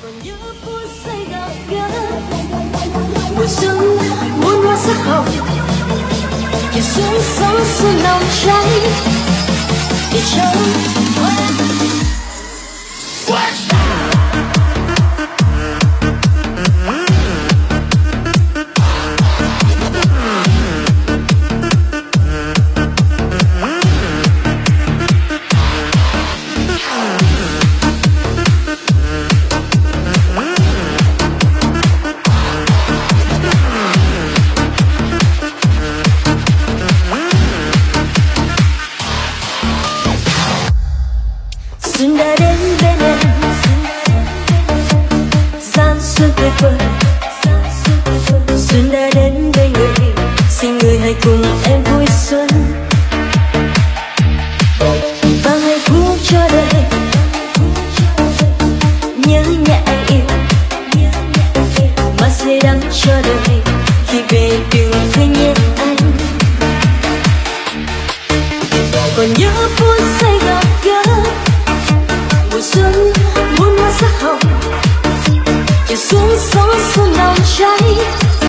Còn nhớ phút giây gặp gỡ mùa xuân muôn hoa sắc hồng chiều xuống sóng xuân nồng cháy để trong xuân đã đến bên em, gian xuân tuyệt vời. Xuân đã đến bên người, xin người hãy cùng em vui xuân. Bao hạnh phúc cho đời, nhớ nhà anh yêu, mà sẽ đắng cho đời khi về đừng quên nhé anh. Còn nhớ phút giây gặp gỡ mùa xuân muôn hoa sắc hồng chiều xuống sóng xuân nồng cháy